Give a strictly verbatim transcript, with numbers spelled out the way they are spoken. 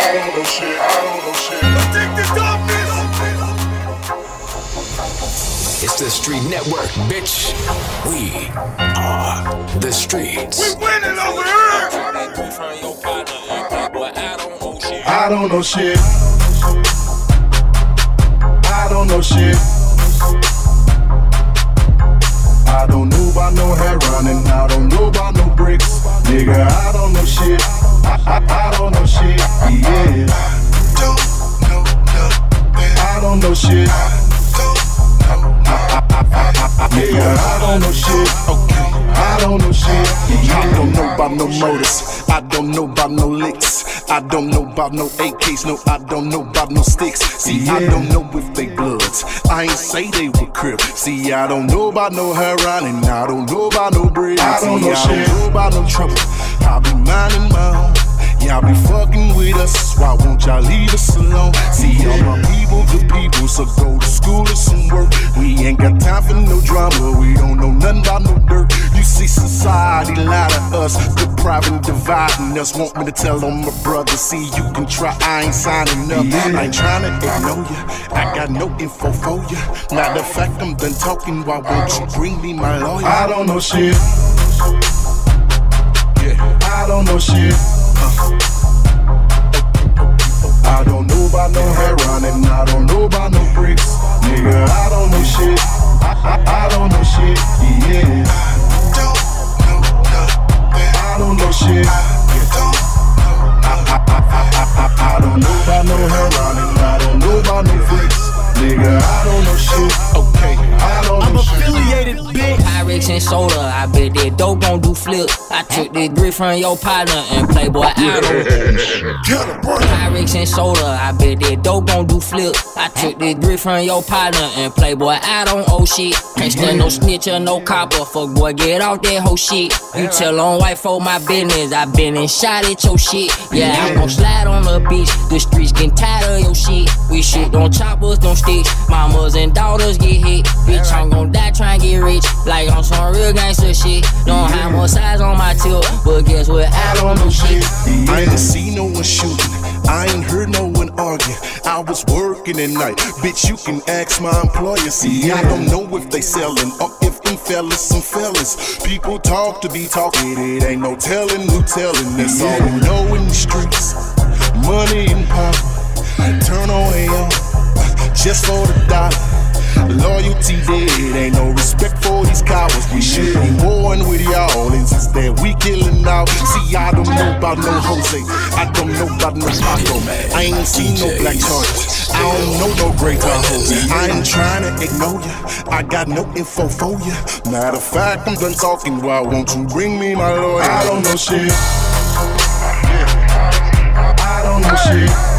don't know shit. I don't know shit. Addicted darkness. It's the Street Network, bitch. We are the streets. We winning over here. I don't know shit. I don't know shit. I don't know about no hair running. I don't know about no bricks. Nigga, I don't know shit. I, I, I don't know shit. Yeah. Don't know nothing. I don't know shit. Nigga, I don't know shit. Okay. I don't know shit. I don't know about no motors. I don't know about no licks. I don't know about no A Ks. No, I don't know about no sticks. See, yeah. I don't know if they bloods. I ain't say they were crip. See, I don't know about no heroin and I don't know about no bread. I don't know shit. I don't know about no trouble. I'll be minding my own. Y'all be fucking with us, why won't y'all leave us alone? See, all my people, good people, so go to school or some work. We ain't got time for no drama, we don't know nothing about no dirt. You see society lie to us, depriving, dividing us. Want me to tell on my brother, see you can try, I ain't signing up. I ain't trying to ignore ya, I got no info for ya. Matter of fact, I'm done talking, why won't you bring me my lawyer? I don't know shit. Yeah, I don't know shit. I don't know about no heroin and I don't know about no bricks. Nigga, I don't know shit. I, I, I don't know shit. Yeah. Don't know nothing. I don't know shit. Don't I, I, I, I, I don't know about no heroin and I don't know about no bricks. Nigga, I don't know shit. Okay, I don't know I'm shit. affiliated, bitch. Pyrex and soda, I bet that dope gon' do flip. I took this grip from your partner and Playboy out on Pyrex and soda, I bet that dope gon' do flip. I took this grip from your partner and Playboy out on old shit. Can't stand no snitch or no copper, fuck boy, get off that whole shit. You tell on white folk my business, I been and shot at your shit. Yeah, I'm gon' slide on the beach, the streets getting tired of your shit. We shit on choppers, don't sticks, mamas and daughters get hit. Bitch, I'm gon' die trying to get rich, like on some real gangster shit. Don't have more size on my tip, but guess what, I don't know shit. I ain't seen no one shooting, I ain't heard no one argue. I was working at night, bitch, you can ask my employer. See, I don't know if they selling or if them fellas some fellas. People talk to be talking, it ain't no telling who telling. That's all we know in the streets, money and power. Turn on A O, just for the dollar. Loyalty dead, ain't no respect for these cowards. We should be warring with y'all, and since that we killing out. See, I don't know about no Jose, I don't know about no Paco. I ain't seen no black charges, I don't know no great Tahoe. I ain't trying to ignore ya, I got no info for ya. Matter of fact, I'm done talking, why won't you bring me my lawyer? I don't know shit. I don't know shit.